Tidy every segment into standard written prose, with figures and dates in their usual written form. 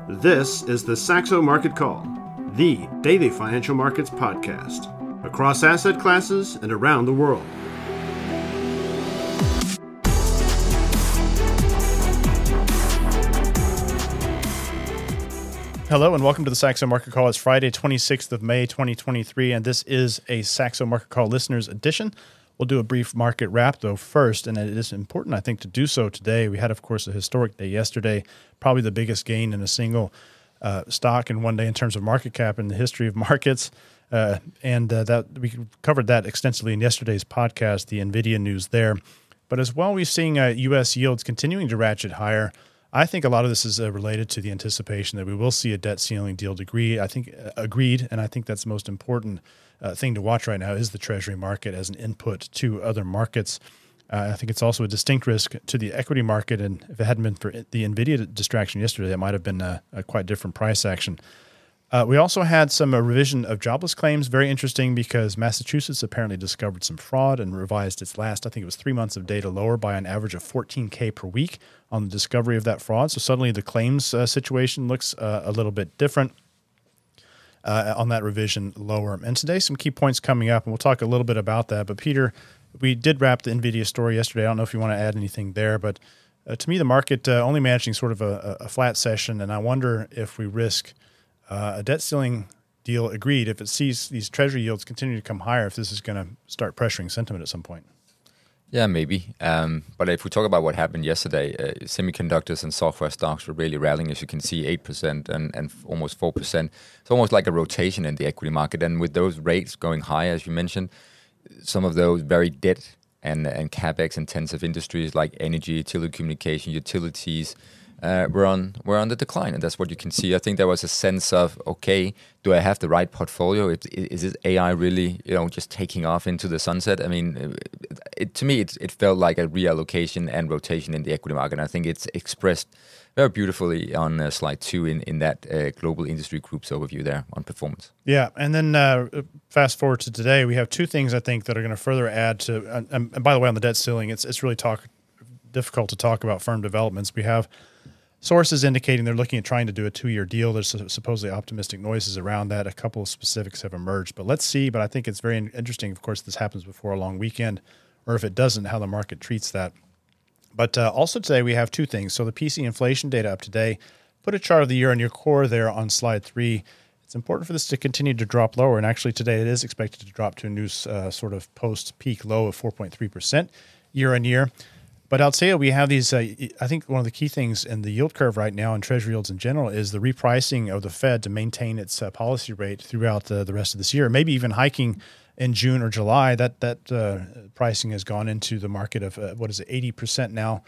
This is the Saxo Market Call, the daily financial markets podcast, across asset classes and around the world. Hello and welcome to the Saxo Market Call. It's Friday, 26th of May, 2023, and this is a Saxo Market Call listeners edition. We'll do a brief market wrap, though, first, and it is important, I think, to do so today. We had, of course, a historic day yesterday, probably the biggest gain in a single stock in one day in terms of market cap in the history of markets, and that we covered that extensively in yesterday's podcast, the NVIDIA news there. But as well, we're seeing U.S. yields continuing to ratchet higher. I think a lot of this is related to the anticipation that we will see a debt ceiling deal agreed, and I think that's the most important thing to watch right now is the Treasury market as an input to other markets. I think it's also a distinct risk to the equity market, and if it hadn't been for the NVIDIA distraction yesterday, that might have been a quite different price action. We also had some revision of jobless claims, very interesting because Massachusetts apparently discovered some fraud and revised its last, I think it was 3 months of data lower by an average of 14K per week on the discovery of that fraud. So suddenly the claims situation looks a little bit different on that revision lower. And today some key points coming up, and we'll talk a little bit about that. But Peter, we did wrap the NVIDIA story yesterday. I don't know if you want to add anything there, but to me the market only managing sort of a flat session, and I wonder if we risk a debt ceiling deal agreed if it sees these Treasury yields continue to come higher, if this is going to start pressuring sentiment at some point. Yeah, maybe. But if we talk about what happened yesterday, semiconductors and software stocks were really rallying, as you can see, 8% and almost 4%. It's almost like a rotation in the equity market. And with those rates going high, as you mentioned, some of those very debt and CapEx-intensive industries like energy, telecommunication, utilities, we're on the decline, and that's what you can see. I think there was a sense of, okay, do I have the right portfolio? Is this AI really, just taking off into the sunset? I mean, to me, it felt like a reallocation and rotation in the equity market. And I think it's expressed very beautifully on slide 2 in that global industry groups overview there on performance. Yeah, and then fast forward to today, we have two things I think that are going to further add to. And by the way, on the debt ceiling, it's really difficult to talk about firm developments. We have sources indicating they're looking at trying to do a 2-year deal. There's supposedly optimistic noises around that. A couple of specifics have emerged, but let's see. But I think it's very interesting. Of course, this happens before a long weekend, or if it doesn't, how the market treats that. But also today we have two things. So the PC inflation data up today, put a chart of the year-on-year core there on slide 3. It's important for this to continue to drop lower. And actually today it is expected to drop to a new sort of post-peak low of 4.3% year-on-year. But I'll say we have these, I think one of the key things in the yield curve right now and Treasury yields in general is the repricing of the Fed to maintain its policy rate throughout the rest of this year, maybe even hiking in June or July. That pricing has gone into the market of, 80% now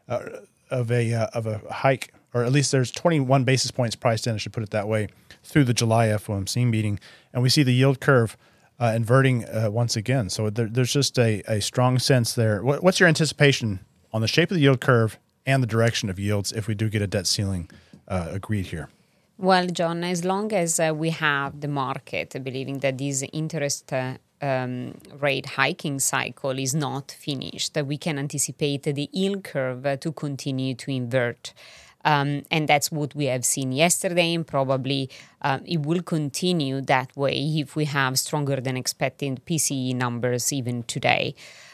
of a hike, or at least there's 21 basis points priced in, I should put it that way, through the July FOMC meeting. And we see the yield curve inverting once again. So there's just a strong sense there. What's your anticipation on the shape of the yield curve and the direction of yields if we do get a debt ceiling agreed here? Well, John, as long as we have the market believing that this interest rate hiking cycle is not finished, that we can anticipate the yield curve to continue to invert. And that's what we have seen yesterday, and probably it will continue that way if we have stronger than expected PCE numbers even today.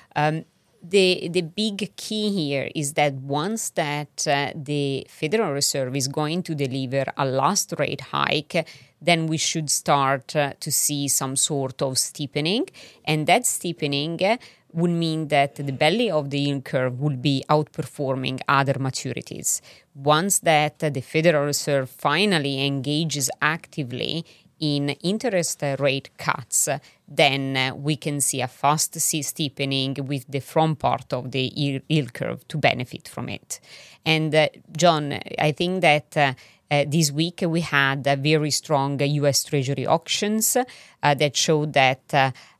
The big key here is that once that the Federal Reserve is going to deliver a last rate hike, then we should start to see some sort of steepening. And that steepening would mean that the belly of the yield curve will be outperforming other maturities. Once that the Federal Reserve finally engages actively in interest rate cuts, then we can see a fast steepening with the front part of the yield curve to benefit from it. And John, I think that this week we had very strong U.S. Treasury auctions that showed that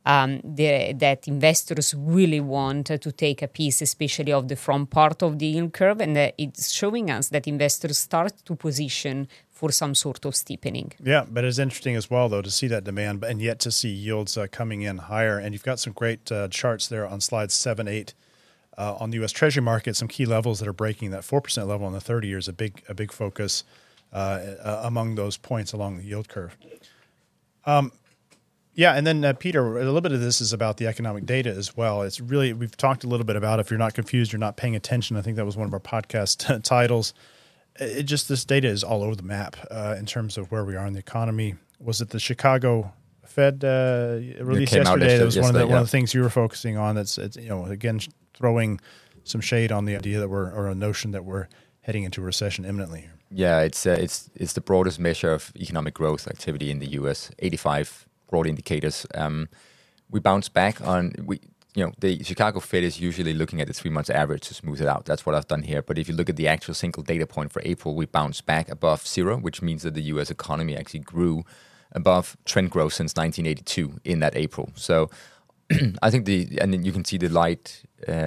that investors really want to take a piece, especially of the front part of the yield curve, and it's showing us that investors start to position for some sort of steepening. Yeah, but it's interesting as well, though, to see that demand and yet to see yields coming in higher. And you've got some great charts there on slides 7, 8 on the U.S. Treasury market, some key levels that are breaking. That 4% level on the 30-year is a big focus. among those points along the yield curve. Yeah, and then Peter, a little bit of this is about the economic data as well. It's really, we've talked a little bit about if you're not confused, you're not paying attention. I think that was one of our podcast titles. It just, this data is all over the map in terms of where we are in the economy. Was it the Chicago Fed release yesterday? That was one of the things you were focusing on. That's, it's, you know, again, throwing some shade on the idea that or a notion that we're heading into a recession imminently here. Yeah, it's the broadest measure of economic growth activity in the U.S. 85 broad indicators. We bounce back on the Chicago Fed is usually looking at the 3 months average to smooth it out. That's what I've done here. But if you look at the actual single data point for April, we bounced back above zero, which means that the U.S. economy actually grew above trend growth since 1982 in that April. So I think and then you can see the light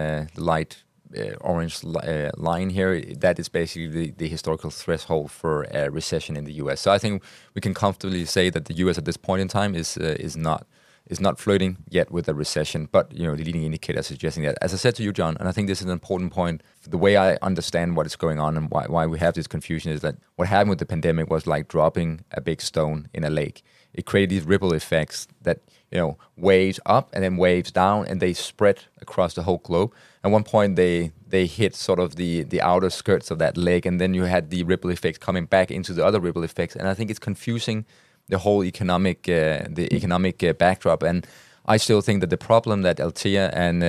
orange line here. That is basically the historical threshold for a recession in the U.S. So I think we can comfortably say that the U.S. at this point in time is not flirting yet with a recession. But the leading indicators suggesting that. As I said to you, John, and I think this is an important point. The way I understand what is going on and why we have this confusion is that what happened with the pandemic was like dropping a big stone in a lake. It created these ripple effects that waves up and then waves down, and they spread across the whole globe. At one point, they hit sort of the outer skirts of that lake, and then you had the ripple effects coming back into the other ripple effects. And I think it's confusing the whole economic backdrop. And I still think that the problem that Althea and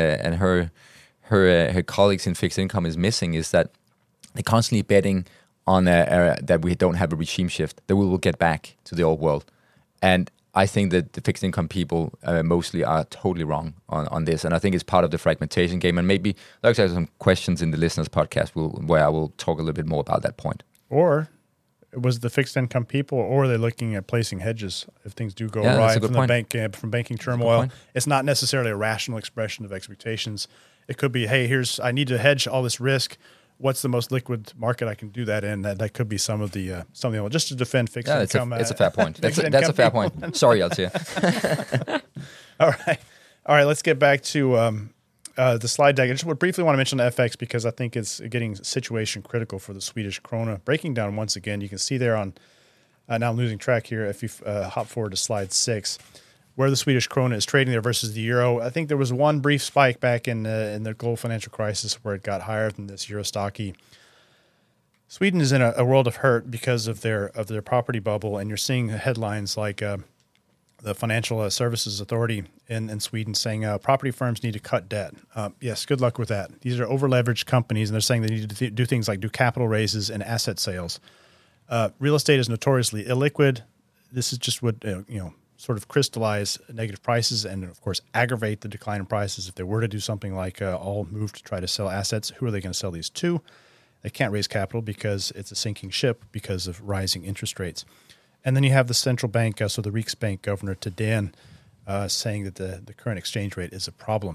her colleagues in fixed income is missing is that they're constantly betting on that we don't have a regime shift, that we will get back to the old world. And I think that the fixed income people mostly are totally wrong on this. And I think it's part of the fragmentation game. And maybe there's some questions in the listeners' podcast where I will talk a little bit more about that point. Or was the fixed income people, or are they looking at placing hedges if things do go awry from banking turmoil? It's not necessarily a rational expression of expectations. It could be, hey, I need to hedge all this risk. What's the most liquid market I can do that in? That could be some of the just to defend fixed income. It's a fair point. That's a fair point. Sorry, Althea. All right. Let's get back to the slide deck. I just briefly want to mention the FX because I think it's getting situation critical for the Swedish krona. Breaking down once again, you can see there on. Now I'm losing track here. If you hop forward to slide 6. Where the Swedish krona is trading there versus the euro. I think there was one brief spike back in the global financial crisis where it got higher than this euro stocky. Sweden is in a world of hurt because of their property bubble, and you're seeing headlines like the Financial Services Authority in Sweden saying property firms need to cut debt. Yes, good luck with that. These are over-leveraged companies, and they're saying they need to do things like do capital raises and asset sales. Real estate is notoriously illiquid. This is just what sort of crystallize negative prices and, of course, aggravate the decline in prices. If they were to do something like all move to try to sell assets, who are they going to sell these to? They can't raise capital because it's a sinking ship because of rising interest rates. And then you have the central bank, so the Riksbank Governor Thedéen saying that the current exchange rate is a problem.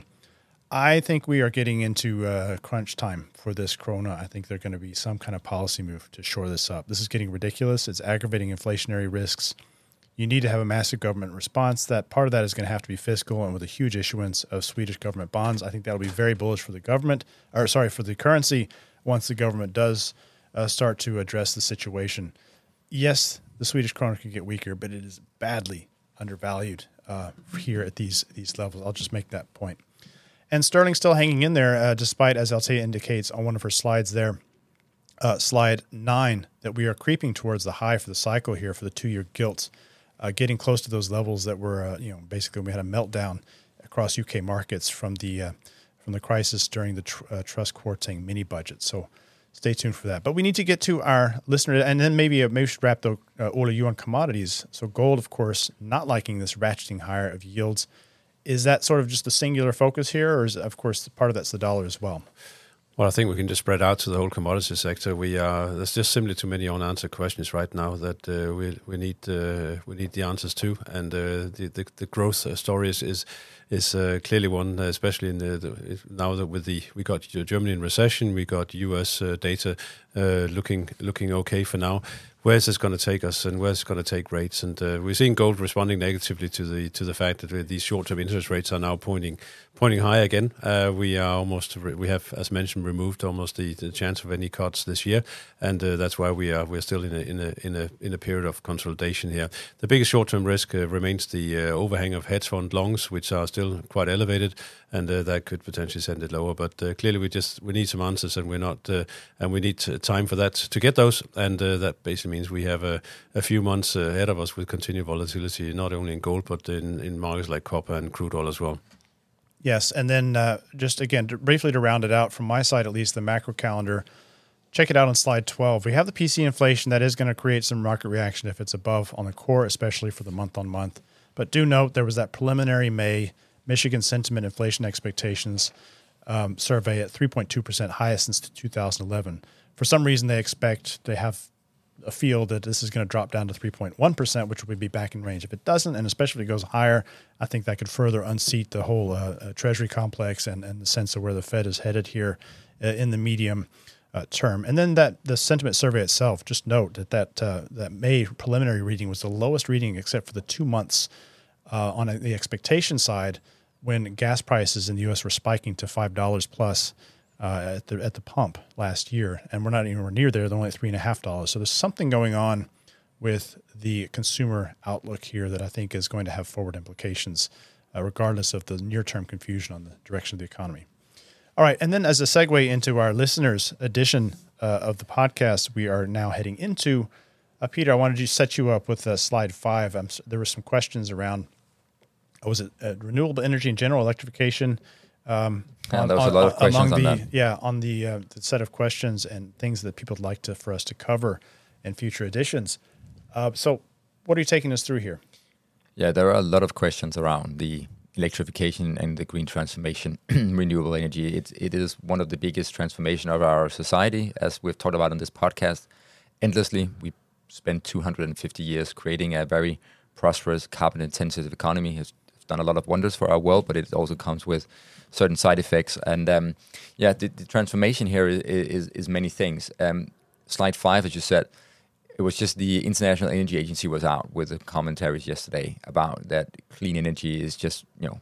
I think we are getting into crunch time for this krona. I think there's going to be some kind of policy move to shore this up. This is getting ridiculous. It's aggravating inflationary risks. You need to have a massive government response. That part of that is going to have to be fiscal, and with a huge issuance of Swedish government bonds, I think that will be very bullish for the for the currency once the government does start to address the situation. Yes, the Swedish krona can get weaker, but it is badly undervalued here at these levels. I'll just make that point. And sterling still hanging in there, despite, as Althea indicates on one of her slides there, slide 9, that we are creeping towards the high for the cycle here for the 2-year gilts. Getting close to those levels that were, basically we had a meltdown across UK markets from the crisis during the Truss Kwarteng mini budget. So stay tuned for that. But we need to get to our listener, and then maybe we should wrap Ola, you on commodities. So gold, of course, not liking this ratcheting higher of yields. Is that sort of just a singular focus here, or is, of course, part of that's the dollar as well? Well, I think we can just spread out to the whole commodity sector. There's just simply too many unanswered questions right now that we need the answers to, and the growth story is clearly one, especially in now that we got Germany in recession, we got U.S. data looking okay for now. Where is this going to take us, and where is it going to take rates? And we're seeing gold responding negatively to the fact that these short-term interest rates are now pointing high again. We have, as mentioned, removed almost the chance of any cuts this year, and that's why we're still in a period of consolidation here. The biggest short-term risk remains the overhang of hedge fund longs, which are still quite elevated, and that could potentially send it lower. But clearly, we need some answers, and we need time for that to get those, and that basically means we have a few months ahead of us with continued volatility, not only in gold but in markets like copper and crude oil as well. Yes, and then just again, briefly to round it out from my side, at least the macro calendar, check it out on slide 12. We have the PC inflation that is going to create some market reaction if it's above on the core, especially for the month-on-month. But do note there was that preliminary May Michigan sentiment inflation expectations survey at 3.2%, highest since 2011. For some reason, they have a feel that this is going to drop down to 3.1%, which would be back in range. If it doesn't, and especially if it goes higher, I think that could further unseat the whole Treasury complex and the sense of where the Fed is headed here in the medium term. And then the sentiment survey itself, just note that May preliminary reading was the lowest reading except for the 2 months on the expectation side when gas prices in the U.S. were spiking to $5 plus at the pump last year, and we're not even near there. They're only at $3.50. So there's something going on with the consumer outlook here that I think is going to have forward implications, regardless of the near-term confusion on the direction of the economy. All right, and then as a segue into our listeners' edition of the podcast, we are now heading into. Peter, I wanted to set you up with slide 5. There were some questions around, was it renewable energy in general, electrification? There was a lot of questions on that. Yeah, on the set of questions and things that people would like for us to cover in future editions. So what are you taking us through here? Yeah, there are a lot of questions around the electrification and the green transformation, renewable energy. It is one of the biggest transformation of our society, as we've talked about on this podcast endlessly. We spent 250 years creating a very prosperous, carbon-intensive economy. It's done a lot of wonders for our world, but it also comes with certain side effects. And the transformation here is many things. Slide 5, as you said, it was just the International Energy Agency was out with the commentaries yesterday about that clean energy is just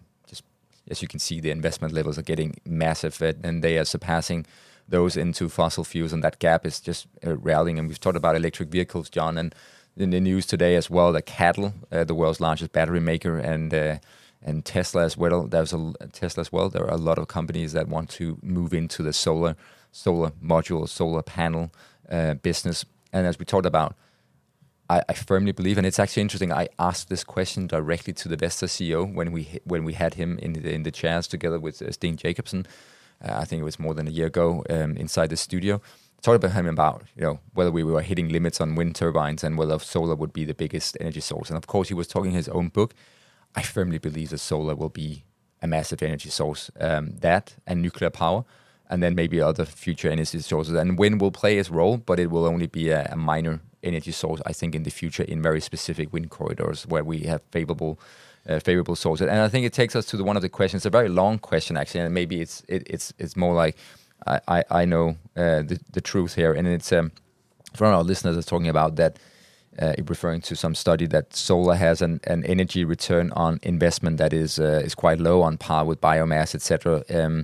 as you can see, the investment levels are getting massive, and they are surpassing those into fossil fuels, and that gap is just rallying. And we've talked about electric vehicles, John, and in the news today as well, that CATL, the world's largest battery maker, and Tesla as well. There are a lot of companies that want to move into the solar module, solar panel business. And as we talked about, I firmly believe, and it's actually interesting. I asked this question directly to the Vestas CEO when we had him in the chairs together with Steen Jacobsen. I think it was more than a year ago inside the studio. Talked about him about whether we were hitting limits on wind turbines and whether solar would be the biggest energy source. And of course, he was talking his own book. I firmly believe that solar will be a massive energy source. That and nuclear power, and then maybe other future energy sources. And wind will play its role, but it will only be a minor energy source, I think, in the future in very specific wind corridors where we have favorable sources. And I think it takes us to one of the questions, a very long question actually, and maybe it's more like I know the truth here, and it's from our listeners is talking about that, referring to some study that solar has an energy return on investment that is quite low, on par with biomass, etc.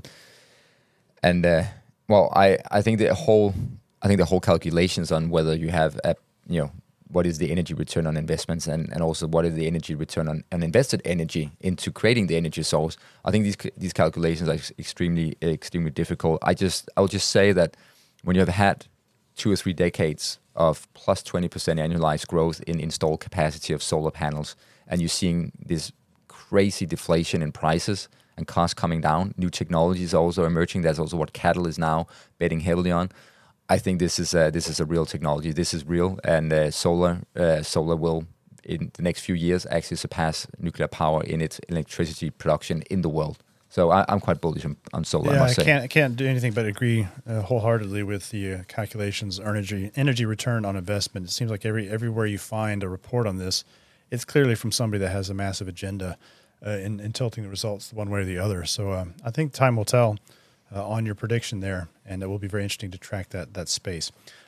I think the whole calculations on whether you have what is the energy return on investments and also what is the energy return on invested energy into creating the energy source. I think these calculations are extremely difficult. I'll just say that when you have had 2 or 3 decades of plus 20% annualized growth in installed capacity of solar panels, and you're seeing this crazy deflation in prices and costs coming down, new technologies also emerging. That's also what CATL is now betting heavily on. I think this is a real technology. This is real, and solar will in the next few years actually surpass nuclear power in its electricity production in the world. So I'm quite bullish on solar. Yeah, I must say. I can't do anything but agree wholeheartedly with the calculations. Energy return on investment. It seems like everywhere you find a report on this, it's clearly from somebody that has a massive agenda in tilting the results one way or the other. So I think time will tell on your prediction there, and it will be very interesting to track that space.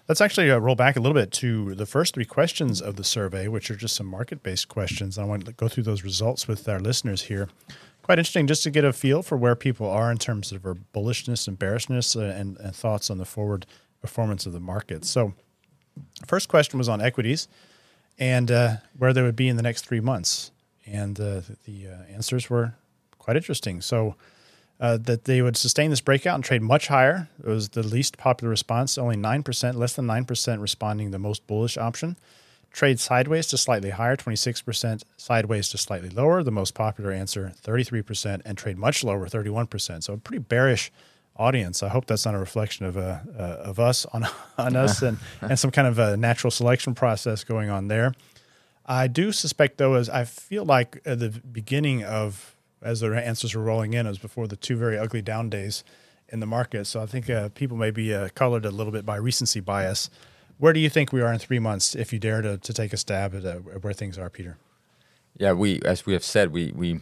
Let's actually roll back a little bit to the first 3 questions of the survey, which are just some market-based questions. I want to go through those results with our listeners here. Quite interesting just to get a feel for where people are in terms of their bullishness and bearishness and thoughts on the forward performance of the market. So first question was on equities and where they would be in the next 3 months. And the answers were quite interesting. So that they would sustain this breakout and trade much higher. It was the least popular response, only 9%, less than 9% responding the most bullish option. Trade sideways to slightly higher, 26%, sideways to slightly lower, the most popular answer, 33%, and trade much lower, 31%. So a pretty bearish audience. I hope that's not a reflection of us on us and some kind of a natural selection process going on there. I do suspect, though, as I feel like at the beginning of, as the answers were rolling in, it was before the 2 very ugly down days in the market. So I think people may be colored a little bit by recency bias. Where do you think we are in 3 months, if you dare to take a stab at where things are, Peter? Yeah, as we have said,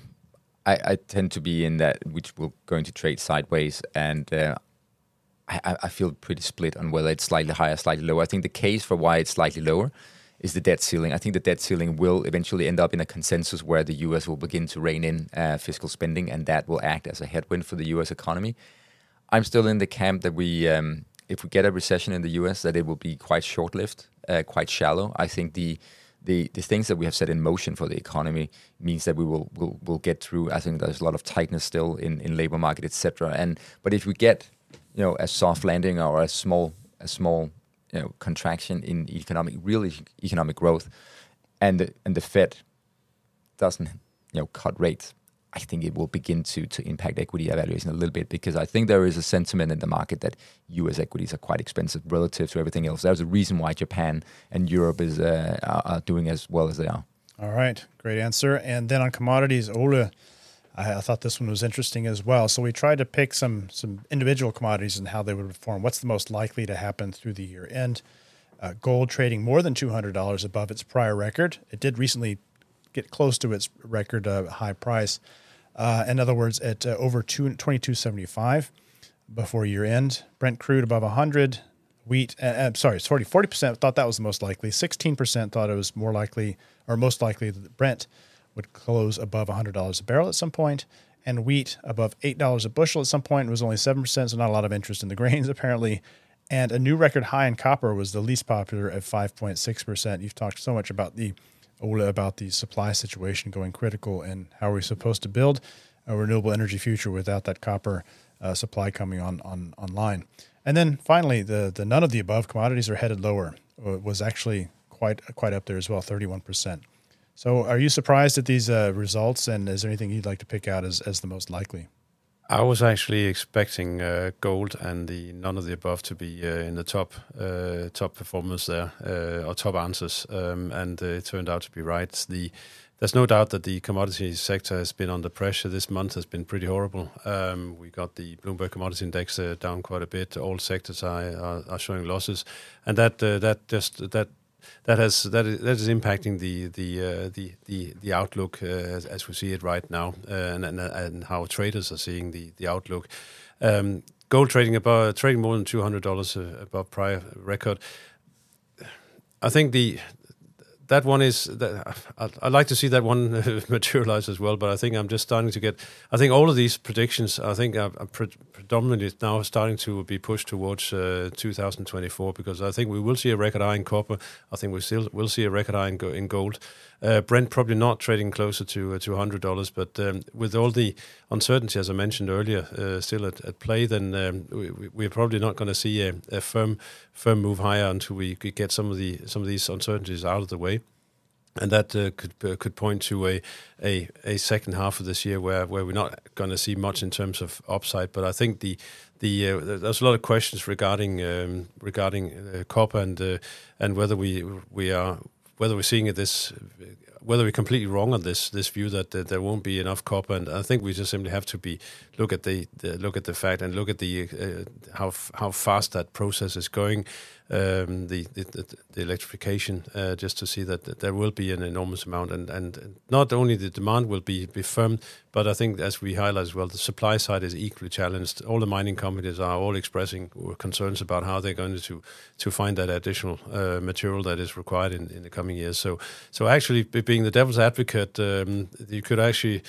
I tend to be in that which we're going to trade sideways, and I feel pretty split on whether it's slightly higher, slightly lower. I think the case for why it's slightly lower is the debt ceiling. I think the debt ceiling will eventually end up in a consensus where the U.S. will begin to rein in fiscal spending, and that will act as a headwind for the U.S. economy. I'm still in the camp that if we get a recession in the U.S., that it will be quite short-lived, quite shallow. I think the things that we have set in motion for the economy means that we will get through. I think there's a lot of tightness still in labor market, etc. But if we get a soft landing or a small contraction in real economic growth, and the Fed doesn't cut rates, I think it will begin to impact equity evaluation a little bit, because I think there is a sentiment in the market that U.S. equities are quite expensive relative to everything else. There's a reason why Japan and Europe are doing as well as they are. All right, great answer. And then on commodities, Ole, I thought this one was interesting as well. So we tried to pick some individual commodities and how they would perform. What's the most likely to happen through the year end? Gold trading more than $200 above its prior record. It did recently get close to its record high price. In other words, at over $22.75 before year end. Brent crude above 100. Wheat, 40% thought that was the most likely. 16% thought it was more likely, or most likely, that Brent would close above $100 a barrel at some point, and wheat above $8 a bushel at some point. It was only 7%, so not a lot of interest in the grains apparently. And a new record high in copper was the least popular at 5.6%. You've talked so much about the supply situation going critical, and how are we supposed to build a renewable energy future without that copper supply coming online. And then finally, the none of the above commodities are headed lower. It was actually quite up there as well, 31%. So are you surprised at these results, and is there anything you'd like to pick out as the most likely? I was actually expecting gold and the none of the above to be in the top performers there, or top answers, and it turned out to be right. There's no doubt that the commodity sector has been under pressure. This month has been pretty horrible. We got the Bloomberg Commodity Index down quite a bit. All sectors are showing losses, and that is impacting the outlook as we see it right now, and how traders are seeing the outlook. Gold trading more than $200 above prior record. I think that one is. I'd like to see that one materialize as well, but I think I'm just starting to get. I think all of these predictions, I think, are predominantly now starting to be pushed towards 2024, because I think we will see a record high in copper. I think we still will see a record high in gold. Brent probably not trading closer to $100, but with all the uncertainty, as I mentioned earlier, still at play, then we're probably not going to see a firm move higher until we get some of these uncertainties out of the way. And that could point to a second half of this year where we're not going to see much in terms of upside. But I think there's a lot of questions regarding copper and whether we're seeing it whether we're completely wrong on this view that there won't be enough copper. And I think we just simply have to look at the fact and look at how fast that process is going. the electrification, just to see that there will be an enormous amount, and not only the demand will be firm, but I think, as we highlight as well, the supply side is equally challenged. All the mining companies are all expressing concerns about how they're going to find that additional material that is required in the coming years. So actually, being the devil's advocate, you could actually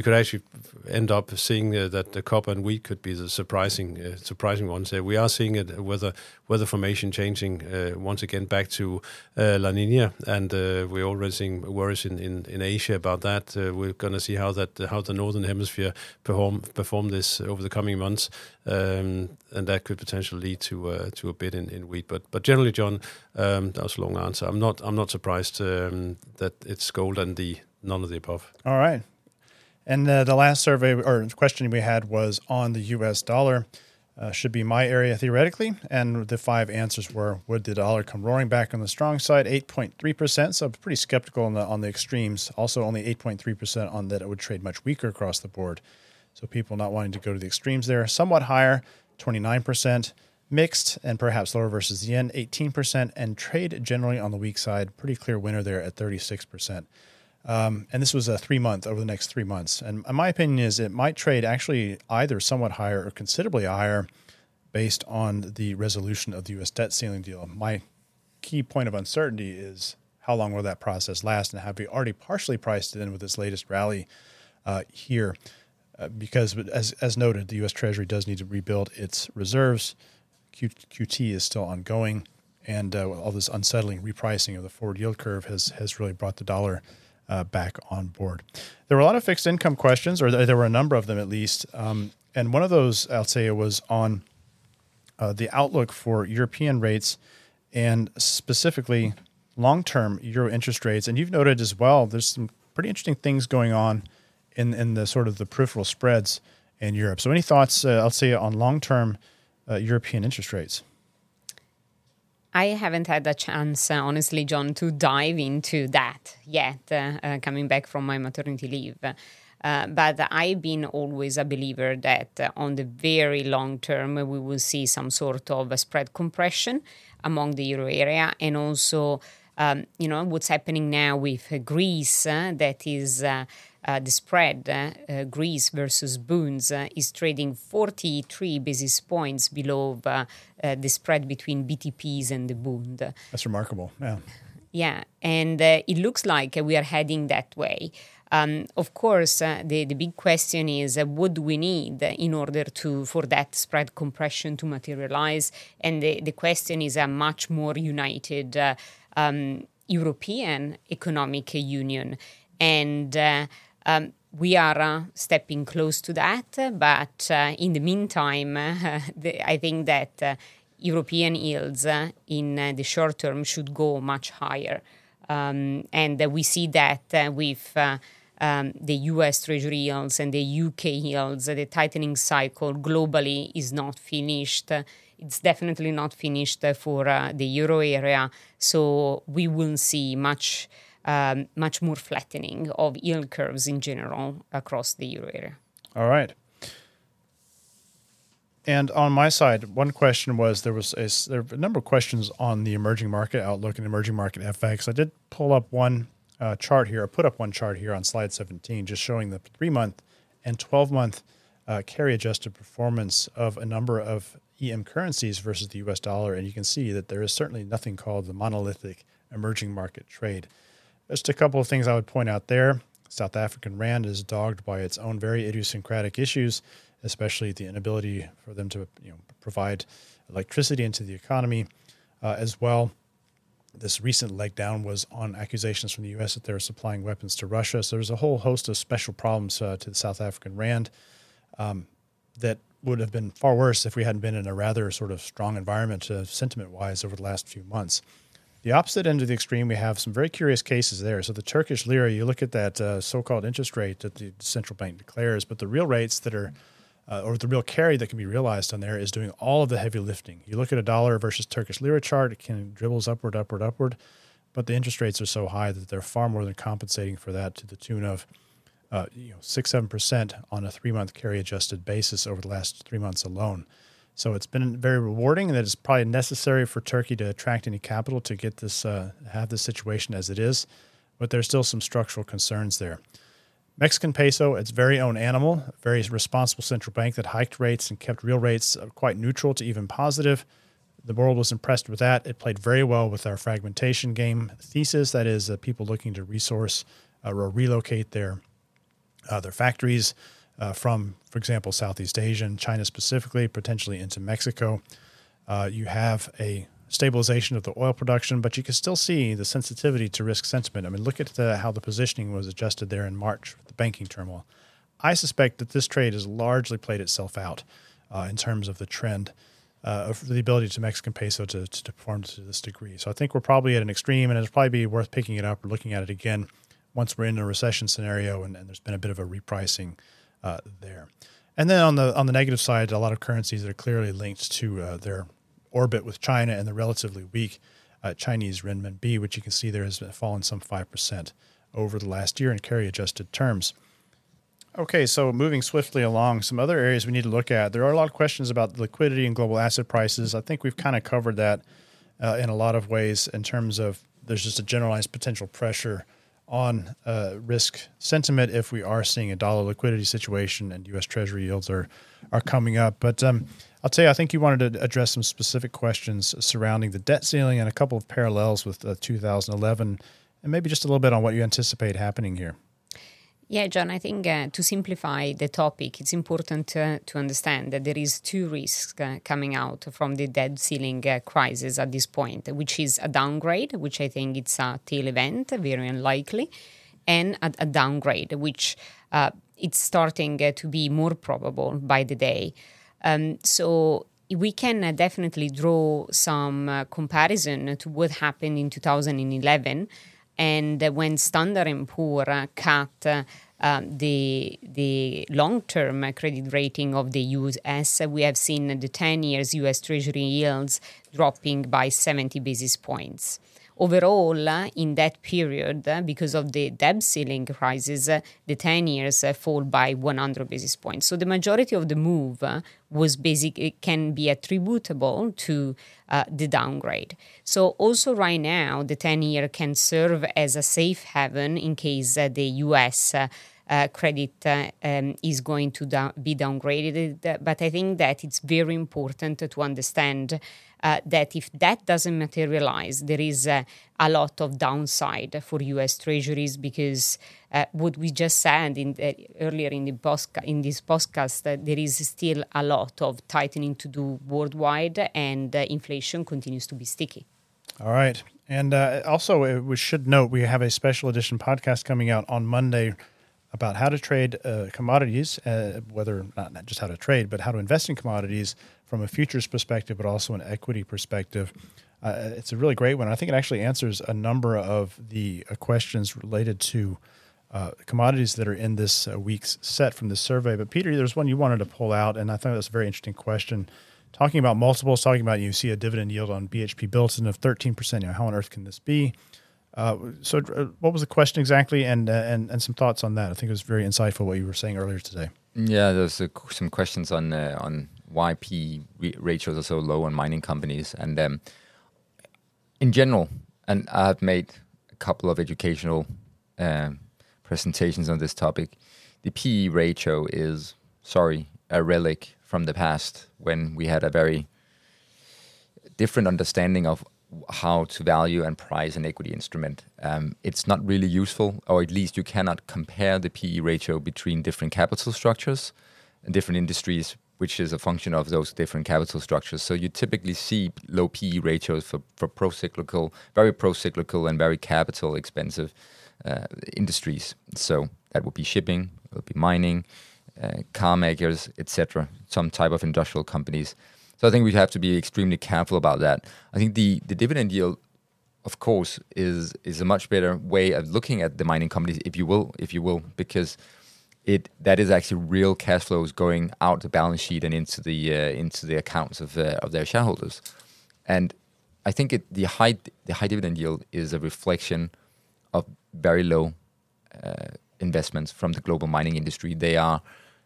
end up seeing that the copper and wheat could be the surprising ones. We are seeing it weather formation changing once again back to La Nina, and we're already seeing worries in Asia about that. We're going to see how the northern hemisphere perform this over the coming months, and that could potentially lead to a bid in wheat. But generally, John, that was a long answer. I'm not surprised that it's gold and none of the above. All right. And the last survey or question we had was on the U.S. dollar. Should be my area theoretically, and the 5 answers were: would the dollar come roaring back on the strong side? 8.3%, so pretty skeptical on the extremes. Also, only 8.3% on that it would trade much weaker across the board. So people not wanting to go to the extremes there. Somewhat higher, 29%. Mixed and perhaps lower versus the yen, 18%, and trade generally on the weak side. Pretty clear winner there at 36%. And this was a 3-month over the next 3 months. And my opinion is it might trade actually either somewhat higher or considerably higher based on the resolution of the U.S. debt ceiling deal. My key point of uncertainty is how long will that process last, and have we already partially priced it in with this latest rally here? Because as noted, the U.S. Treasury does need to rebuild its reserves. QT is still ongoing, and all this unsettling repricing of the forward yield curve has really brought the dollar back on board. There were a lot of fixed income questions, or there were a number of them at least. And one of those, I'll say, was on the outlook for European rates and specifically long-term euro interest rates. And you've noted as well, there's some pretty interesting things going on in the sort of the peripheral spreads in Europe. So any thoughts, I'll say, on long-term European interest rates? I haven't had a chance, honestly, John, to dive into that yet, coming back from my maternity leave. But I've been always a believer that on the very long term, we will see some sort of a spread compression among the euro area. And also, what's happening now with Greece, that is the spread, Greece versus bonds, is trading 43 basis points below the spread between BTPs and the bond. That's remarkable, yeah. Yeah, and it looks like we are heading that way. Of course, the big question is what do we need in order for that spread compression to materialize? And the question is a much more united European economic union. And we are stepping close to that. But in the meantime, I think that European yields in the short term should go much higher. And we see that with the US Treasury yields and the UK yields. The tightening cycle globally is not finished. It's definitely not finished for the euro area. So we will see much more flattening of yield curves in general across the euro area. All right. And on my side, one question was there were a number of questions on the emerging market outlook and emerging market FX. I did pull up one chart here, or put up one chart here on slide 17, just showing the 3-month and 12-month carry-adjusted performance of a number of EM currencies versus the U.S. dollar. And you can see that there is certainly nothing called the monolithic emerging market trade. Just a couple of things I would point out there. South African rand is dogged by its own very idiosyncratic issues, especially the inability for them to provide electricity into the economy as well. This recent leg down was on accusations from the U.S. that they were supplying weapons to Russia. So there's a whole host of special problems to the South African rand that would have been far worse if we hadn't been in a rather sort of strong environment sentiment-wise over the last few months. The opposite end of the extreme, we have some very curious cases there. So the Turkish lira, you look at that so-called interest rate that the central bank declares, but the real rates that are or the real carry that can be realized on there is doing all of the heavy lifting. You look at a dollar versus Turkish lira chart, it dribbles upward, but the interest rates are so high that they're far more than compensating for that to the tune of 6-7% on a 3-month carry adjusted basis over the last 3 months alone. So it's been very rewarding, and that it's probably necessary for Turkey to attract any capital to get this, have this situation as it is. But there's still some structural concerns there. Mexican peso, its very own animal, a very responsible central bank that hiked rates and kept real rates quite neutral to even positive. The world was impressed with that. It played very well with our fragmentation game thesis, that is, people looking to resource or relocate their factories from, for example, Southeast Asia and China specifically, potentially into Mexico. You have a stabilization of the oil production, but you can still see the sensitivity to risk sentiment. I mean, look at how the positioning was adjusted there in March with the banking turmoil. I suspect that this trade has largely played itself out in terms of the trend of the ability to Mexican peso to perform to this degree. So I think we're probably at an extreme, and it'll probably be worth picking it up or looking at it again once we're in a recession scenario and there's been a bit of a repricing there. And then on the negative side, a lot of currencies that are clearly linked to their orbit with China and the relatively weak Chinese renminbi, which you can see there has fallen some 5% over the last year in carry-adjusted terms. Okay, so moving swiftly along, some other areas we need to look at. There are a lot of questions about liquidity and global asset prices. I think we've kind of covered that in a lot of ways in terms of there's just a generalized potential pressure on risk sentiment if we are seeing a dollar liquidity situation and U.S. Treasury yields are coming up. But I'll tell you, I think you wanted to address some specific questions surrounding the debt ceiling and a couple of parallels with 2011, and maybe just a little bit on what you anticipate happening here. Yeah, John, I think to simplify the topic, it's important to understand that there is two risks coming out from the debt ceiling crisis at this point, which is a downgrade, which I think it's a tail event, very unlikely, and a downgrade, which it's starting to be more probable by the day. So we can definitely draw some comparison to what happened in 2011, and when Standard & Poor's cut the long-term credit rating of the U.S., we have seen the 10 years U.S. Treasury yields dropping by 70 basis points. Overall, in that period, because of the debt ceiling crisis, the 10 years fall by 100 basis points. So the majority of the move was basically can be attributable to the downgrade. So also right now, the 10-year can serve as a safe haven in case the U.S. Credit is going to be downgraded. But I think that it's very important to understand that if that doesn't materialize, there is a lot of downside for U.S. Treasuries, because what we just said earlier in this podcast, there is still a lot of tightening to do worldwide, and inflation continues to be sticky. All right. And also, we should note we have a special edition podcast coming out on Monday about how to trade commodities, whether not just how to trade, but how to invest in commodities from a futures perspective, but also an equity perspective. It's a really great one. I think it actually answers a number of the questions related to commodities that are in this week's set from this survey. But Peter, there's one you wanted to pull out, and I thought that's a very interesting question. Talking about multiples, talking about you see a dividend yield on BHP Billiton of 13%. How on earth can this be? So what was the question exactly, and some thoughts on that? I think it was very insightful what you were saying earlier today. Yeah, there's some questions on why PE ratios are so low on mining companies. And in general, and I've made a couple of educational presentations on this topic, the PE ratio is, a relic from the past when we had a very different understanding of how to value and price an equity instrument. It's not really useful, or at least you cannot compare the PE ratio between different capital structures and different industries, which is a function of those different capital structures. So you typically see low PE ratios for very pro-cyclical and very capital expensive industries. So that would be shipping, it would be mining, car makers, etc., some type of industrial companies. So I think we have to be extremely careful about that. I think the dividend yield, of course, is a much better way of looking at the mining companies, if you will, because that is actually real cash flows going out the balance sheet and into the accounts of their shareholders. And I think the high dividend yield is a reflection of very low investments from the global mining industry. They are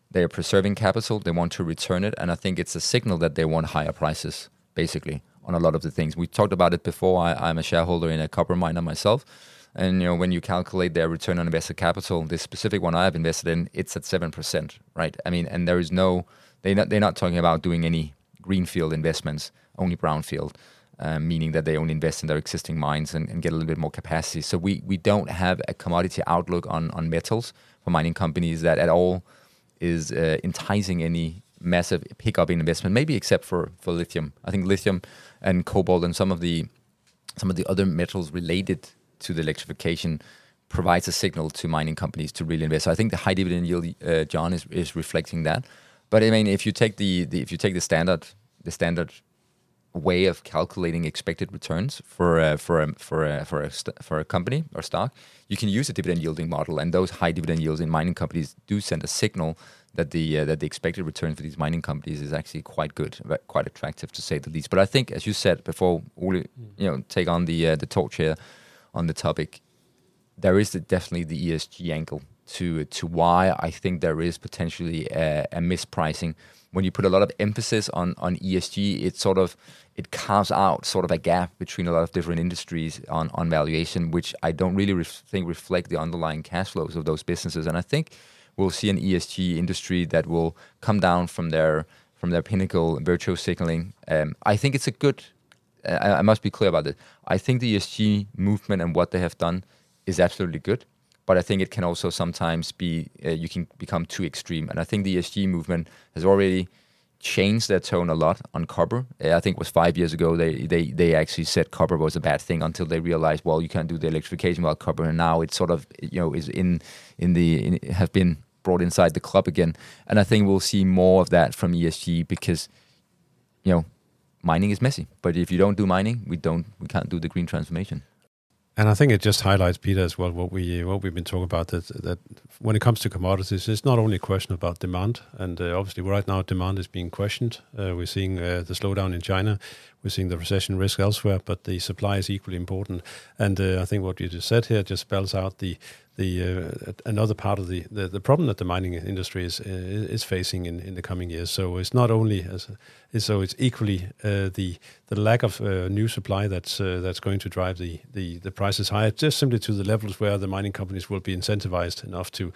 They are preserving capital. They want to return it. And I think it's a signal that they want higher prices, basically, on a lot of the things. We talked about it before. I'm a shareholder in a copper miner myself. And when you calculate their return on invested capital, this specific one I have invested in, it's at 7%, right? I mean, and there is no, they're not talking about doing any greenfield investments, only brownfield, meaning that they only invest in their existing mines and get a little bit more capacity. So we don't have a commodity outlook on metals for mining companies that at all is enticing any massive pickup in investment, maybe except for lithium. I think lithium and cobalt and some of the other metals related to the electrification provides a signal to mining companies to really invest. So I think the high dividend yield, John, is reflecting that. But I mean, if you take the standard way of calculating expected returns for a company or stock, you can use a dividend yielding model, and those high dividend yields in mining companies do send a signal that the expected return for these mining companies is actually quite good, quite attractive to say the least. But I think, as you said before, Ole, take on the torch here on the topic. There is definitely the ESG angle to why I think there is potentially a mispricing. When you put a lot of emphasis on ESG, it carves out sort of a gap between a lot of different industries on valuation, which I don't really think reflect the underlying cash flows of those businesses. And I think we'll see an ESG industry that will come down from their pinnacle virtue signaling. I think it's a good. I must be clear about it. I think the ESG movement and what they have done is absolutely good, but I think it can also sometimes be you can become too extreme. And I think the ESG movement has already changed their tone a lot on copper. I think it was 5 years ago they actually said copper was a bad thing until they realized, well, you can't do the electrification without copper, and now it's sort of is have been brought inside the club again. And I think we'll see more of that from ESG because mining is messy. But if you don't do mining, we can't do the green transformation. And I think it just highlights, Peter, as well, what we've been talking about, that when it comes to commodities, it's not only a question about demand. And obviously right now demand is being questioned. We're seeing the slowdown in China. We're seeing the recession risk elsewhere, but the supply is equally important. And I think what you just said here just spells out another part of the problem that the mining industry is facing in the coming years. So it's not only it's equally the lack of new supply that's going to drive the prices higher, just simply to the levels where the mining companies will be incentivized enough to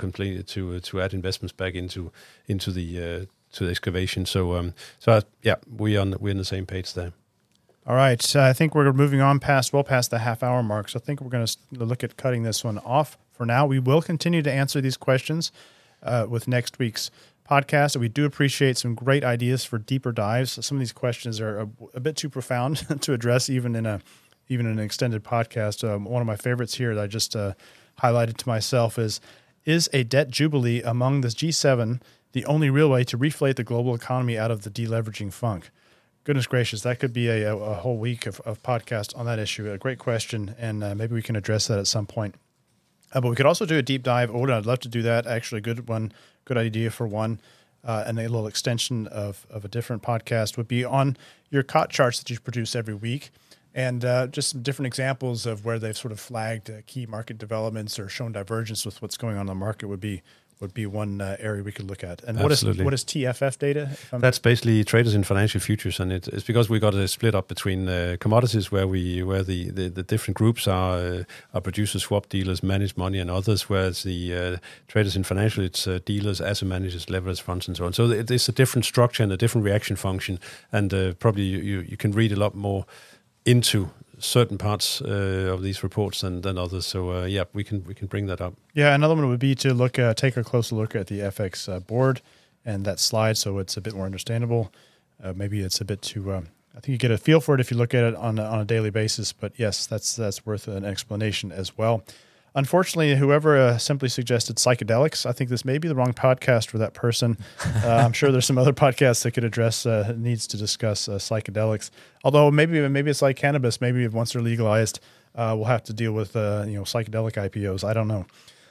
add investments back into the excavation. So we're on the same page there. All right, I think we're moving on past the half-hour mark, so I think we're going to look at cutting this one off for now. We will continue to answer these questions with next week's podcast. We do appreciate some great ideas for deeper dives. Some of these questions are a bit too profound to address even in an extended podcast. One of my favorites here that I just highlighted to myself is a debt jubilee among the G7 the only real way to reflate the global economy out of the deleveraging funk? Goodness gracious, that could be a whole week of podcast on that issue. A great question, and maybe we can address that at some point. But we could also do a deep dive. Odin, I'd love to do that. Actually, good idea for one. And a little extension of a different podcast would be on your COT charts that you produce every week, and just some different examples of where they've sort of flagged key market developments or shown divergence with what's going on in the market would be one area we could look at. And what is TFF data? That's basically traders in financial futures, and it's because we got a split up between commodities where the different groups are producers, swap dealers, managed money, and others. Whereas the traders in financial, it's dealers, asset managers, leveraged funds, and so on. So it's a different structure and a different reaction function, and probably you can read a lot more into certain parts of these reports than others. So we can bring that up. Yeah, another one would be to take a closer look at the FX board and that slide, so it's a bit more understandable. Maybe it's a bit too. I think you get a feel for it if you look at it on a daily basis. But yes, that's worth an explanation as well. Unfortunately, whoever simply suggested psychedelics, I think this may be the wrong podcast for that person. I'm sure there's some other podcasts that could address needs to discuss psychedelics. Although maybe it's like cannabis. Maybe once they're legalized, we'll have to deal with psychedelic IPOs. I don't know.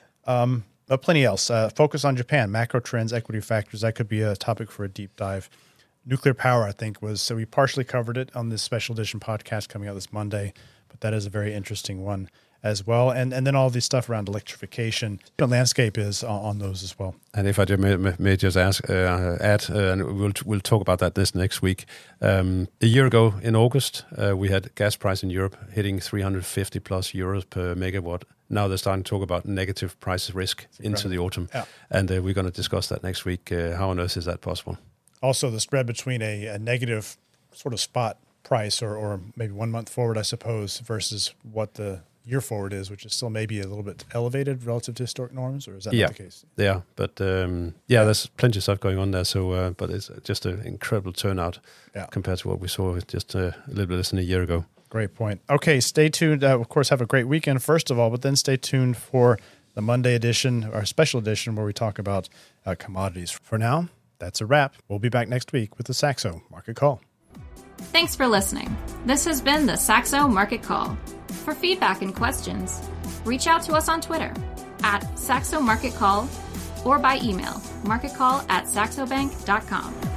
But plenty else. Focus on Japan, macro trends, equity factors. That could be a topic for a deep dive. Nuclear power, I think, so we partially covered it on this special edition podcast coming out this Monday. but that is a very interesting one as well. And then all the stuff around electrification, the landscape is on those as well. And if I may just add, and we'll talk about that this next week. A year ago in August, we had gas price in Europe hitting 350 plus euros per megawatt. Now they're starting to talk about negative price risk into the autumn. Yeah. And we're going to discuss that next week. How on earth is that possible? Also, the spread between a negative sort of spot price or maybe 1 month forward, I suppose, versus what the year forward is, which is still maybe a little bit elevated relative to historic norms, or is that not the case? Yeah, but there's plenty of stuff going on there. So, but it's just an incredible turnout compared to what we saw just a little bit less than a year ago. Great point. Okay, stay tuned. Of course, have a great weekend, first of all, but then stay tuned for the Monday edition, our special edition, where we talk about commodities. For now, that's a wrap. We'll be back next week with the Saxo Market Call. Thanks for listening. This has been the Saxo Market Call. For feedback and questions, reach out to us on Twitter @Saxo Market Call or by email marketcall@saxobank.com.